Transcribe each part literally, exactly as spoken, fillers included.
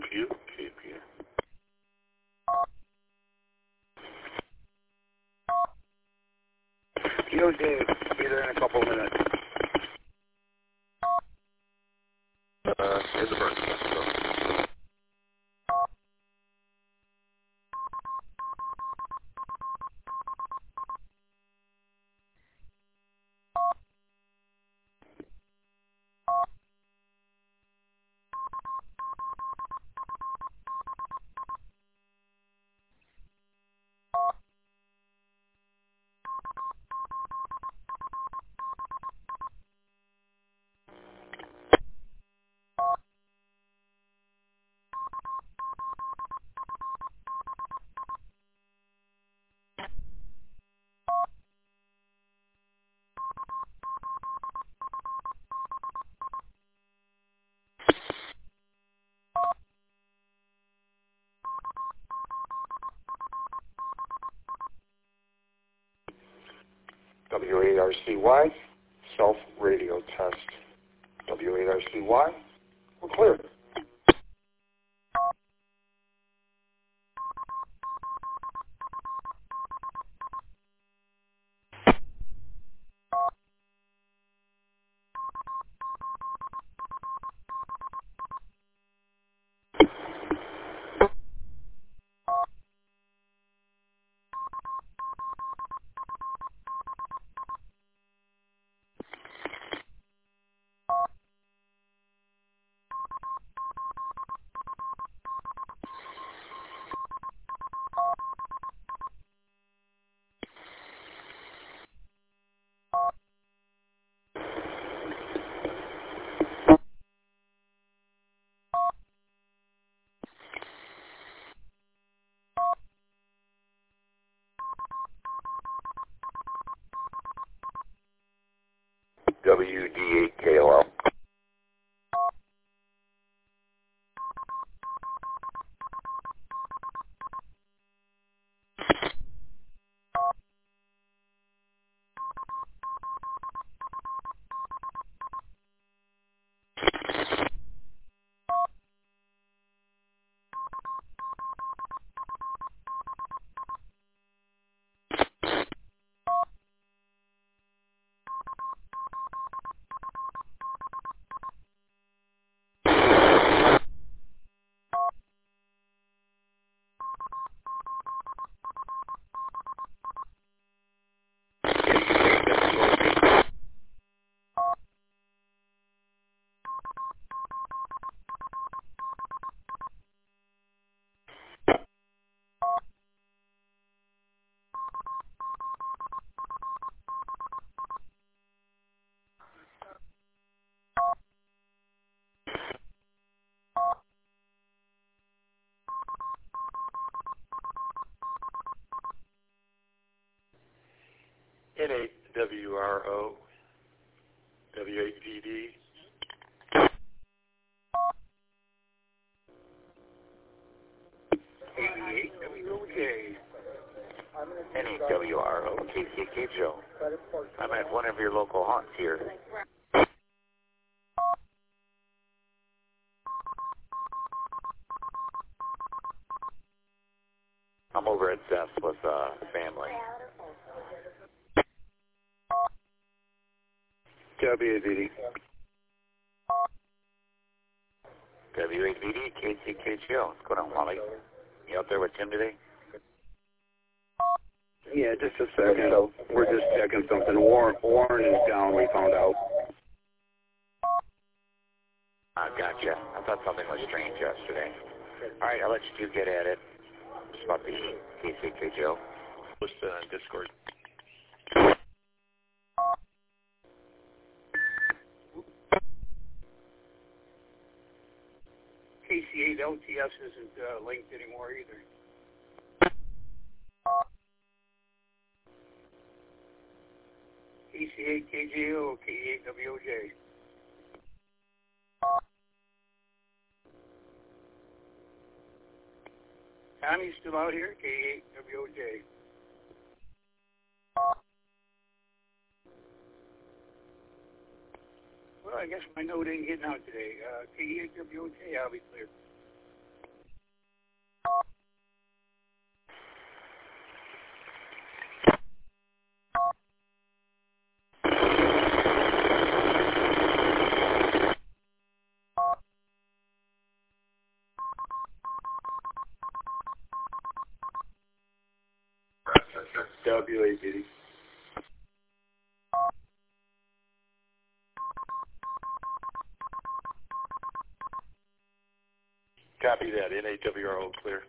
Q, K P. Yo, Dave, be there in a couple of minutes. Uh, here's the bird. W A R C Y, self-radio test. W A R C Y, we're clear. W D eight K O L. N eight W R O, W eight V D. eighty-eight W O J. N eight W R O, K C K Joe. I'm at one of your local haunts here. I'm over at Zest with uh, family. W A V D. W eight V D, K C K Joe. What's going on, Wally? You out there with Tim today? Yeah, just a second. We're just checking something. Warren, Warren is down, we found out. I gotcha. I thought something was strange yesterday. All right, I'll let you two get at it. Just about the K C K Joe. Post uh, on Discord. K C eight L T S isn't uh, linked anymore either. K C eight K J O, K eight W O J. Tommy's still out here, K eight W O J. Well, I guess my note ain't getting out today. Uh, K eight W O J, I'll be clear. W A D. Copy that. N A W R O clear.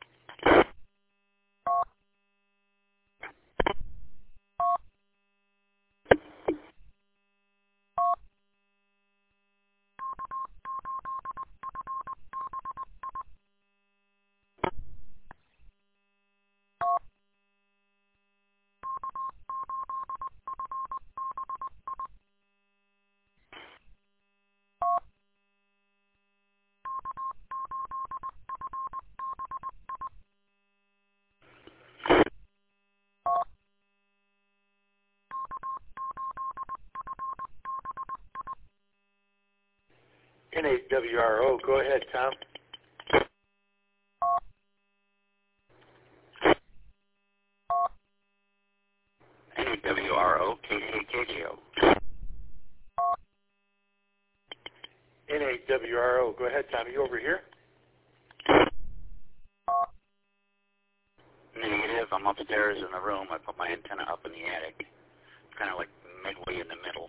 N A W R O, go ahead, Tom. N A W R O, K C K G O. N A W R O, go ahead, Tom. Are you over here? Negative. I'm upstairs in the room. I put my antenna up in the attic. It's kind of like midway in the middle.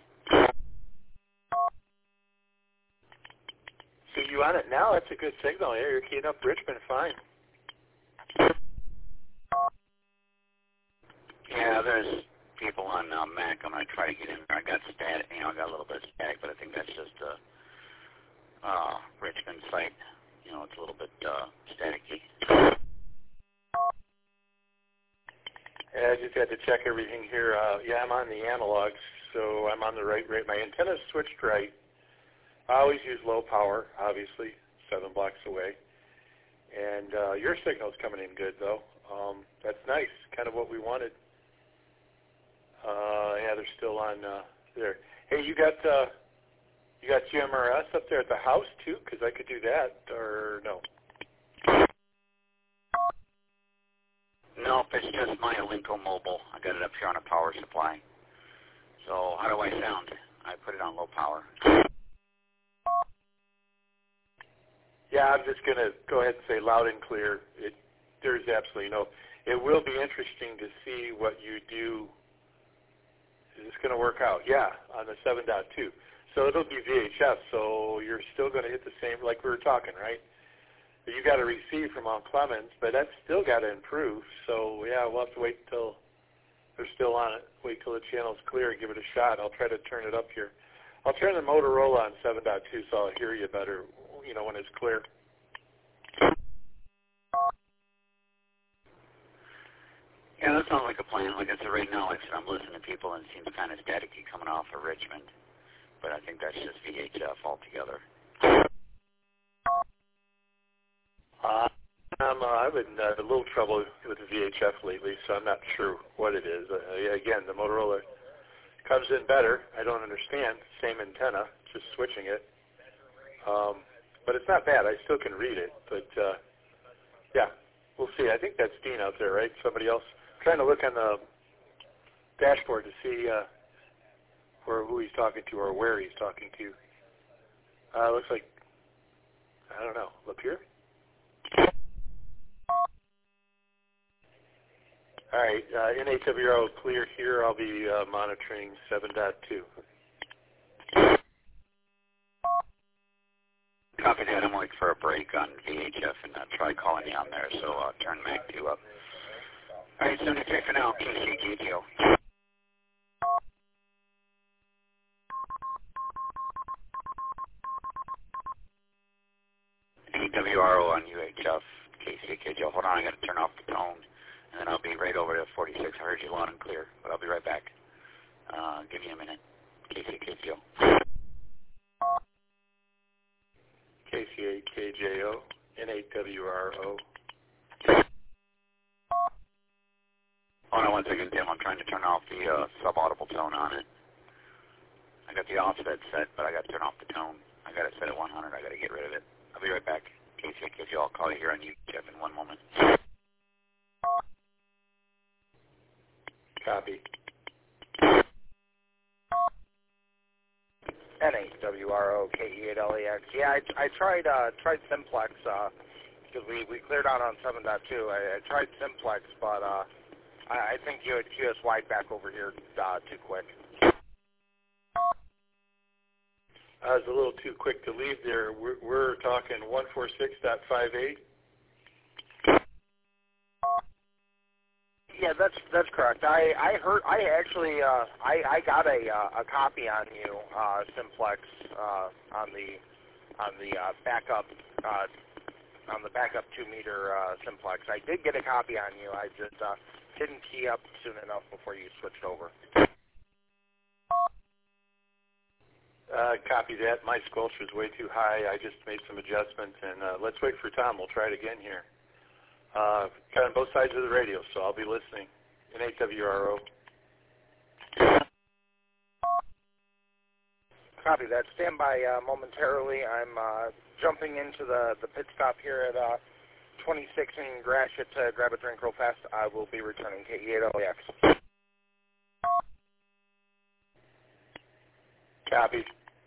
So you on it now? That's a good signal. Yeah, you're keying up Richmond fine. Yeah, there's people on uh, Mac. I'm going to try to get in there. I got static. You know, I got a little bit of static, but I think that's just a uh, Richmond site. You know, it's a little bit uh, staticky. Yeah, I just had to check everything here. Uh, yeah, I'm on the analogs, so I'm on the right rate. My antenna's switched right. I always use low power, obviously, seven blocks away. And uh, your signal's coming in good, though. Um, that's nice, kind of what we wanted. Uh, yeah, they're still on uh, there. Hey, you got uh, you got G M R S up there at the house too? Because I could do that, or no? Nope, it's just my Alinco Mobile. I got it up here on a power supply. So how do I sound? I put it on low power. Yeah, I'm just going to go ahead and say loud and clear. It, there's absolutely no. It will be interesting to see what you do. Is this going to work out? Yeah, on the seven point two. So it'll be V H F, so you're still going to hit the same, like we were talking, right? You got to receive from Mount Clemens, but that's still got to improve. So, yeah, we'll have to wait until they're still on it. Wait till the channel's clear and give it a shot. I'll try to turn it up here. I'll turn the Motorola on seven point two so I'll hear you better, you know, when it's clear. Yeah, that sounds like a plan. Like I said, right now, like I said, I'm listening to people and it seems kind of staticky coming off of Richmond. But I think that's just V H F altogether. Uh, I'm, uh, I've been uh, a little trouble with the V H F lately, so I'm not sure what it is. Uh, again, the Motorola comes in better. I don't understand. Same antenna, just switching it. Um, but it's not bad. I still can read it. But, uh, yeah, we'll see. I think that's Dean out there, right? Somebody else. I'm trying to look on the dashboard to see uh, where, who he's talking to or where he's talking to. Uh, looks like, I don't know, up here? All right, uh, N A W R O clear here. I'll be uh, monitoring seven point two. Copy that. I'm waiting for a break on V H F and uh, try calling you on there, so uh, turn Mac two up. All right, seventy-three for now, K C K G O. N A W R O on U H F, K C K G O. Hold on, I got to turn off the tone, and then I'll be right over to forty-six. I heard you loud and clear, but I'll be right back. Uh, give me a minute. K C K G O. K C A K J O, N A W R O. Hold on one second, Tim. I'm trying to turn off the uh, sub-audible tone on it. I got the offset set, but I got to turn off the tone. I got it set at one hundred. I got to get rid of it. I'll be right back. K C A K G O. I'll call you here on YouTube in one moment. Copy. N A W R O K E eight L E X. Yeah, I, I tried uh, tried Simplex because uh, we, we cleared out on seven point two. I, I tried Simplex, but uh, I, I think you had Q S Y back over here uh, too quick. I was a little too quick to leave there. We're, we're talking one forty-six dot fifty-eight. Yeah, that's that's correct. I I heard I actually uh, I I got a uh, a copy on you uh, Simplex uh, on the on the uh, backup uh, on the backup two meter uh, Simplex. I did get a copy on you. I just uh, didn't key up soon enough before you switched over. Uh, copy that. My squelch was way too high. I just made some adjustments, and uh, let's wait for Tom. We'll try it again here. Uh, got on both sides of the radio, so I'll be listening. N eight W R O. Copy that. Stand by uh, momentarily. I'm uh, jumping into the, the pit stop here at uh, twenty-six in Gratiot to grab a drink real fast. I will be returning K E eight L A X. Copy.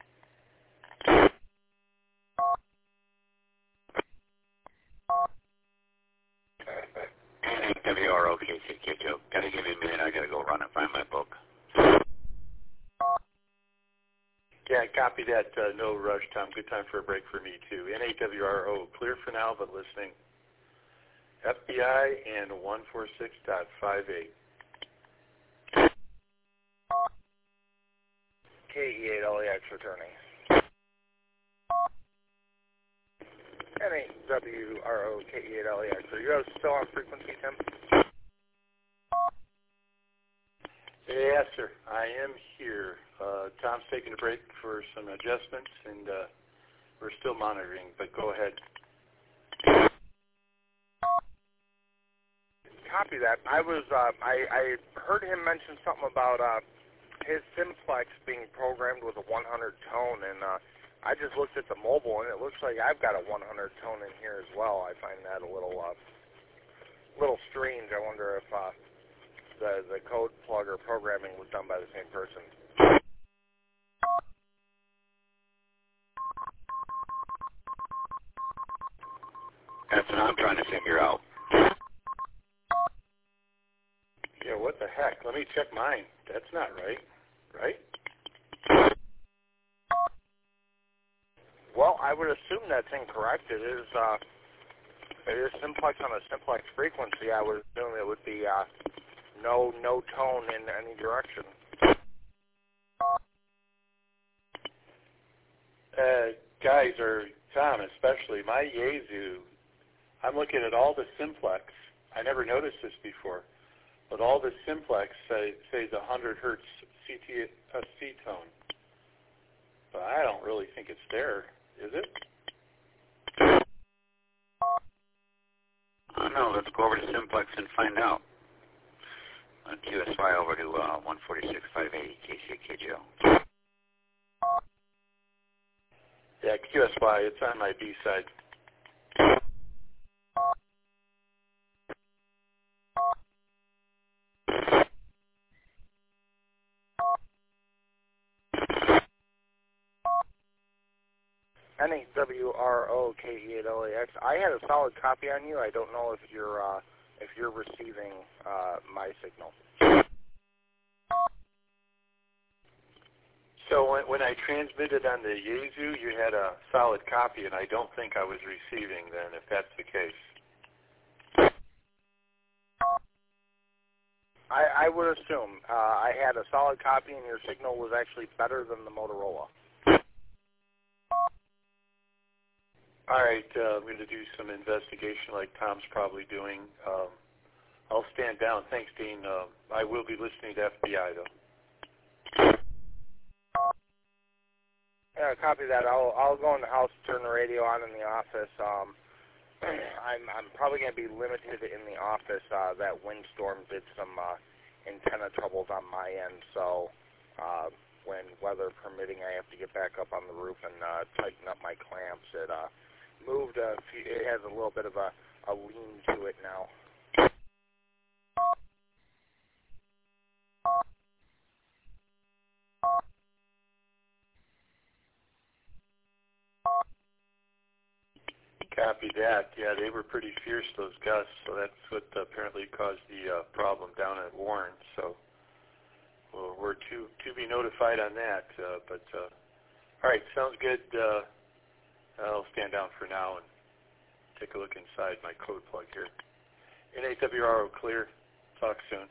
W R O K C K Joe. Gotta give me a minute. I gotta go run and find my book. Yeah, copy that. Uh, no rush, Tom. Good time for a break for me, too. N eight W R O. Clear for now, but listening. F B I and one forty-six dot fifty-eight. K E eight L A X returning. N eight W R O K E eight L A X. Are you guys still on frequency, Tim? Yes, sir. I am here. Uh, Tom's taking a break for some adjustments, and uh, we're still monitoring, but go ahead. Copy that. I was, uh, I, I heard him mention something about uh, his Simplex being programmed with a one hundred tone, and uh, I just looked at the mobile, and it looks like I've got a one hundred tone in here as well. I find that a little, uh, little strange. I wonder if uh, the the code plug or programming was done by the same person. That's what I'm trying to figure out. Yeah, what the heck? Let me check mine. That's not right. Right? Well, I would assume that's incorrect. It is, uh, it is simplex on a simplex frequency. I would assume it would be uh, no no tone in any direction. Uh, guys, or Tom especially, my Yaesu, I'm looking at all the simplex. I never noticed this before, but all the simplex say, says one hundred hertz C T, uh, C tone. But I don't really think it's there, is it? I don't know. Let's go over to Simplex and find out. On Q S Y over to uh, one forty-six five eighty K C K J O. Yeah, Q S Y, it's on my B side. N eight W R O K E eight L A X. I had a solid copy on you. I don't know if you're uh, if you're receiving uh, my signal. So when, when I transmitted on the Yaesu, you had a solid copy, and I don't think I was receiving then, if that's the case. I, I would assume. Uh, I had a solid copy, and your signal was actually better than the Motorola. All right, uh, I'm going to do some investigation like Tom's probably doing. Um, I'll stand down. Thanks, Dean. Uh, I will be listening to F B I, though. Yeah, copy that. I'll I'll go in the house, turn the radio on in the office. Um, I'm I'm probably going to be limited in the office. Uh, that windstorm did some uh, antenna troubles on my end, so uh, when weather permitting, I have to get back up on the roof and uh, tighten up my clamps. It uh, moved a few, it has a little bit of a, a lean to it now. Copy that. Yeah, they were pretty fierce, those gusts, so that's what apparently caused the uh, problem down at Warren. So well, we're to, to be notified on that. Uh, but, uh, all right, sounds good. Uh, I'll stand down for now and take a look inside my code plug here. N A W R O clear. Talk soon.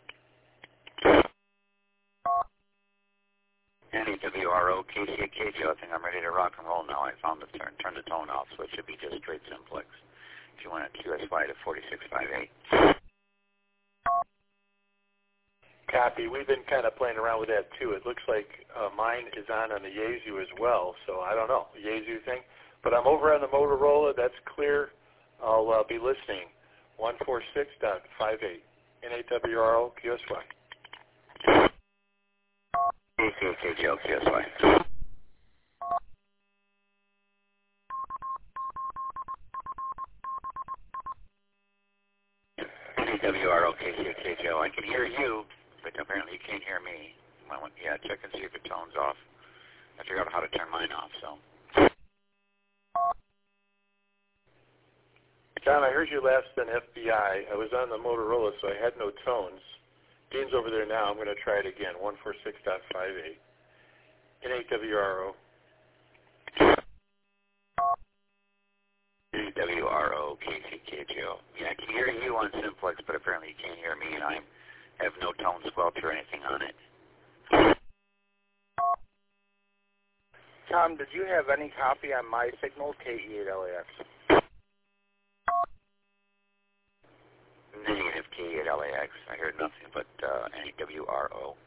N A W R O, K C A K J O, I think I'm ready to rock and roll now. I found the turn, turn the tone off, so it should be just straight simplex. If you want a Q S Y to forty-six fifty-eight. Copy. We've been kind of playing around with that too. It looks like uh, mine is on on the Yaesu as well, so I don't know, Yaesu thing. But I'm over on the Motorola. That's clear. I'll uh, be listening. one forty-six point fifty-eight. N A W R O, Q S Y. K C A K J O, Q S Y. N A W R O, K C A K J O. I can hear you, but apparently you can't hear me. You might want, yeah, check and see if your tone's off. I figured out how to turn mine off, so. John, I heard you last on F B I. I was on the Motorola, so I had no tones. Dean's over there now. I'm going to try it again. one forty-six point fifty-eight. N A W R O. N A W R O, K C K J O. Yeah, I can hear you on simplex, but apparently you can't hear me, and I have no tone squelch or anything on it. Tom, did you have any copy on my signal, K E eight L A X? Negative K eight L A X. I heard nothing but uh, N A W R O.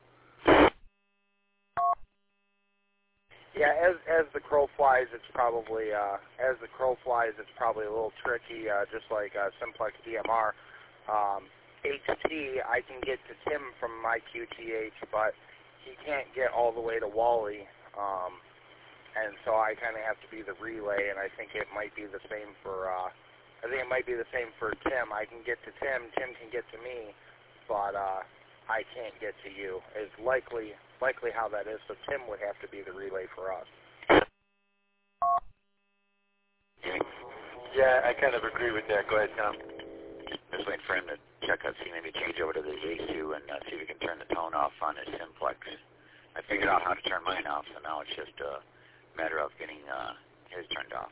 Yeah, as as the crow flies, it's probably uh, as the crow flies, it's probably a little tricky, uh, just like uh, simplex D M R. Um, H T, I can get to Tim from my Q T H, but he can't get all the way to Wally, um, and so I kind of have to be the relay. And I think it might be the same for. Uh, I think it might be the same for Tim. I can get to Tim, Tim can get to me, but uh, I can't get to you. Is likely likely how that is. So Tim would have to be the relay for us. Yeah, I kind of agree with that. Go ahead, Tom. Just waiting for him to check out, see maybe change over to the Yaesu and uh, see if we can turn the tone off on his simplex. I figured out how to turn mine off, so now it's just a matter of getting uh, his turned off.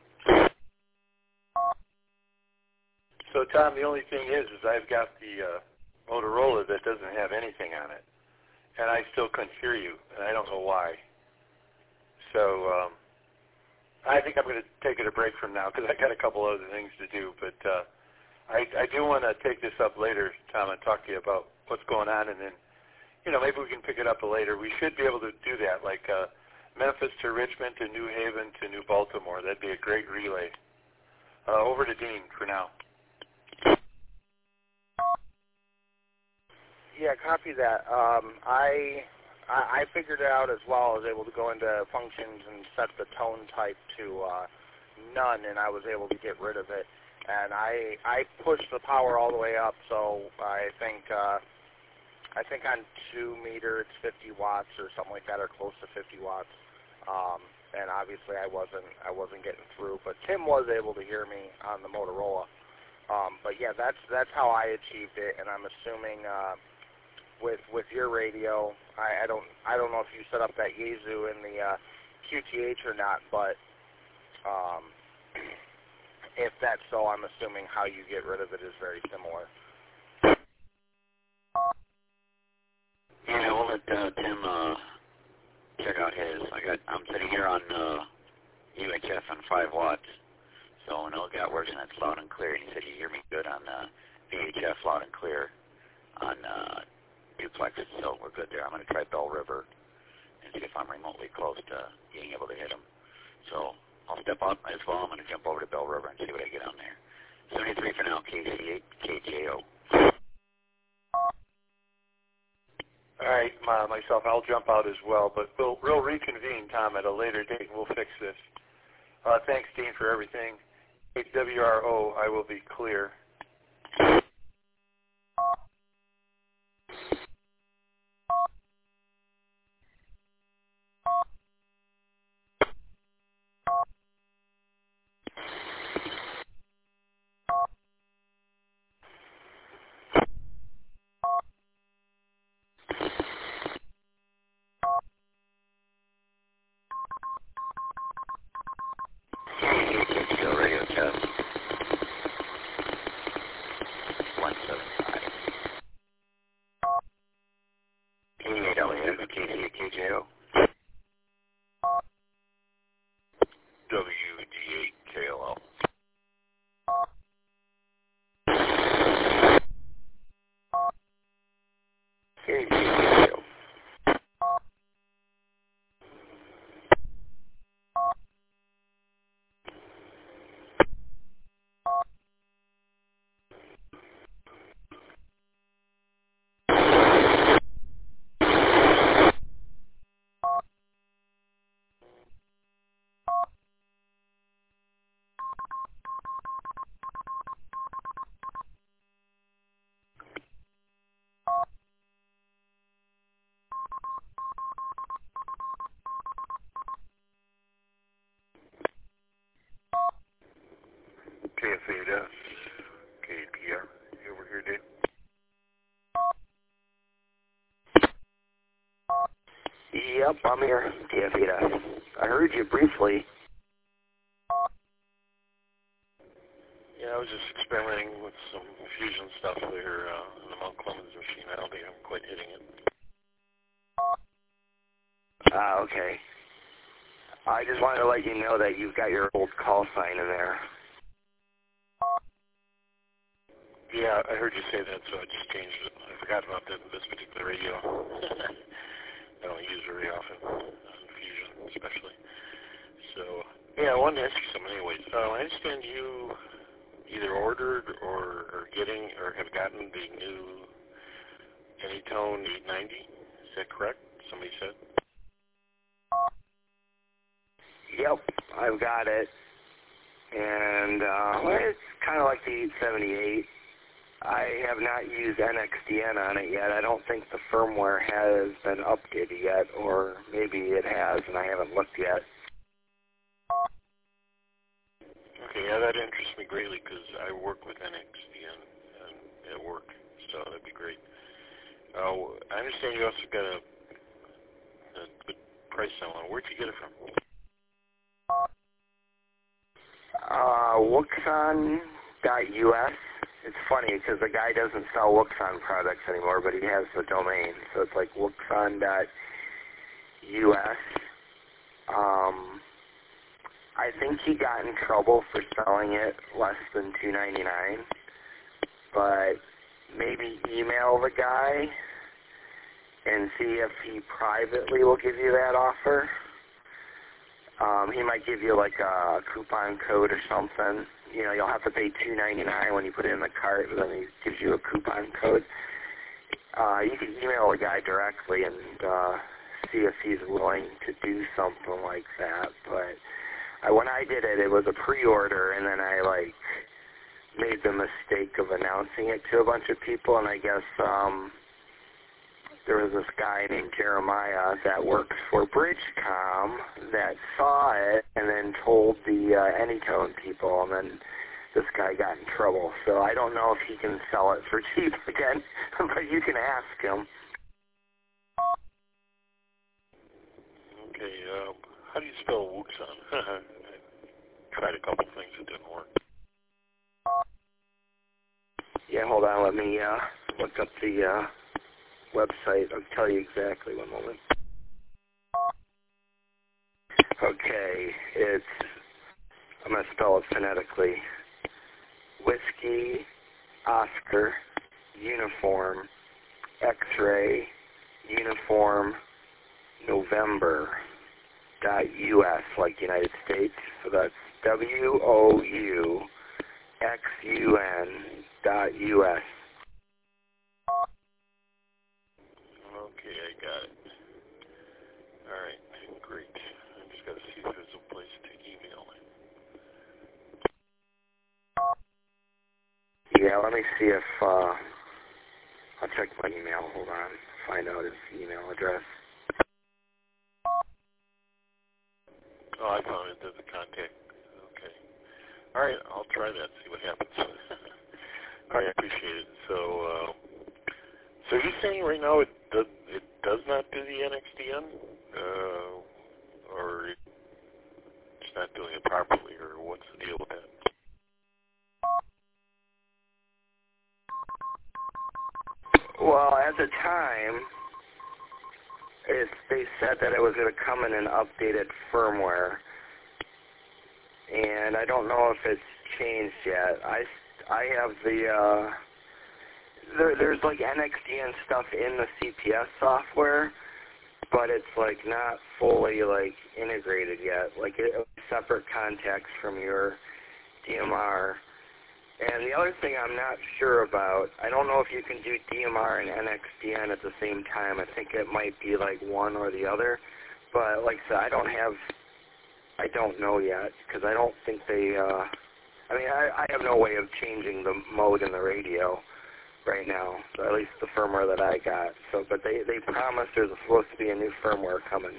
So, Tom, the only thing is, is I've got the uh, Motorola that doesn't have anything on it, and I still couldn't hear you, and I don't know why. So, um, I think I'm going to take it a break from now because I got a couple other things to do. But uh, I, I do want to take this up later, Tom, and talk to you about what's going on, and then, you know, maybe we can pick it up later. We should be able to do that, like uh, Memphis to Richmond to New Haven to New Baltimore. That'd be a great relay. Uh, over to Dean for now. Yeah, copy that. Um, I, I I figured it out as well. I was able to go into functions and set the tone type to uh, none, and I was able to get rid of it. And I I pushed the power all the way up, so I think uh, I think on two meter it's fifty watts or something like that, or close to fifty watts. Um, and obviously I wasn't I wasn't getting through, but Tim was able to hear me on the Motorola. Um, but yeah, that's that's how I achieved it, and I'm assuming. Uh, With with your radio, I, I don't I don't know if you set up that Yaesu in the uh, Q T H or not, but um, if that's so, I'm assuming how you get rid of it is very similar. Yeah, we'll let uh, Tim uh, check out his. I got I'm sitting here on uh, U H F on five watts, so no got works and it's loud and clear. And he said you hear me good on uh, V H F loud and clear on. Uh, duplex, so we're good there. I'm going to try Bell River and see if I'm remotely close to being able to hit them. So I'll step up as well. I'm going to jump over to Bell River and see what I get on there. seventy-three for now, K C eight, K J O. All right, my, myself, I'll jump out as well, but we'll, we'll reconvene, Tom, at a later date, and we'll fix this. Uh, thanks, Dean, for everything. H W R O, I will be clear. J O. W D eight K L L. K D J O. K F A S, K P R. You over here, Dave? Yep, I'm here, K F A S. I heard you briefly. Yeah, I was just experimenting with some fusion stuff there uh, on the Mount Clemens machine. I don't think I'm quite hitting it. Ah, okay. I just wanted to let you know that you've got your old call sign in there. Yeah, I heard you say that, so I just changed it. I forgot about that, this particular radio. I don't use it very often, on Fusion especially. So, yeah, I wanted to ask you something anyways. Uh, I understand you either ordered or are getting or have gotten the new Anytone eight ninety. Is that correct? Somebody said? Yep, I've got it. And uh, well, it's kind of like the eight seventy-eight. I have not used N X D N on it yet. I don't think the firmware has been updated yet, or maybe it has and I haven't looked yet. Okay, yeah, that interests me greatly because I work with N X D N and at work, so that'd be great. Uh, I understand you also got a, a good price on it. Where'd you get it from? Uh, Wuxon dot U S. It's funny because the guy doesn't sell Wuxon products anymore, but he has the domain. So it's like Wuxon dot U S. Um, I think he got in trouble for selling it less than two ninety-nine. But maybe email the guy and see if he privately will give you that offer. Um, he might give you like a coupon code or something. You know, you'll have to pay two ninety-nine when you put it in the cart, but then he gives you a coupon code. Uh, you can email the guy directly and uh, see if he's willing to do something like that. But I, when I did it, it was a pre-order, and then I like made the mistake of announcing it to a bunch of people, and I guess um, there was this guy named Jeremiah that works for Bridgecom that saw it and then told the uh, Anytone people, and then this guy got in trouble. So I don't know if he can sell it for cheap again, but you can ask him. Okay, uh, how do you spell Wuxon? I tried a couple things, it didn't work. Yeah, hold on, let me uh, look up the uh, website. I'll tell you exactly. One moment. Okay, it's, I'm going to spell it phonetically. Whiskey, Oscar, Uniform, X-ray, Uniform, November, dot U S, like United States. So that's W O U X U N dot U S. Okay, I got it. All right, great. I just got to see if there's a place to email it. Yeah, let me see if, uh, I'll check my email. Hold on. Find out his email address. Oh, I found it. There's a contact. Okay. All right, I'll try that, see what happens. All right, I appreciate it. So, uh, so you're saying right now it does, it does not do the N X D N? Uh, or it's not doing it properly, or what's the deal with that? Well, at the time, It's, they said that it was going to come in an updated firmware, and I don't know if it's changed yet. I, I have the, uh, there, there's like N X D N stuff in the C P S software, but it's like not fully like integrated yet. Like it, separate contacts from your D M R. And the other thing I'm not sure about, I don't know if you can do D M R and N X D N at the same time. I think it might be like one or the other. But like I said, I don't have, I don't know yet because I don't think they, uh, I mean, I, I have no way of changing the mode in the radio right now, so at least the firmware that I got. So, but they, they promised there's supposed to be a new firmware coming.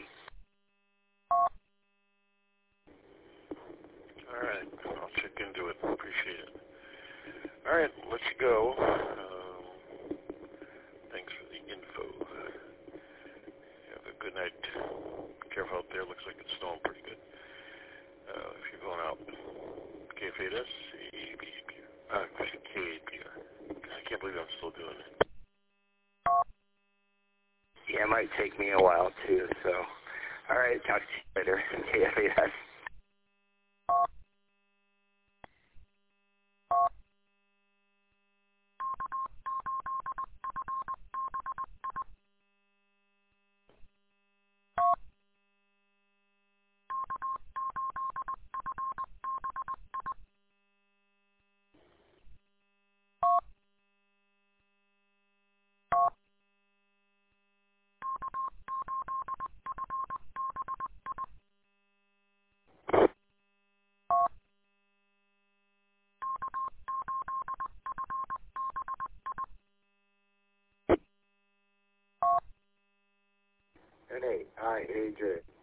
All right, I'll check into it. Appreciate it. All right, let's go. Um, thanks for the info. Have a good night. Be careful out there. Looks like it's snowing pretty good. Uh, if you're going out, K F eight S, A B P R. Uh, K A P R. I can't believe I'm still doing it. Yeah, it might take me a while too, so. All right, talk to you later. K F eight S. N A I A J.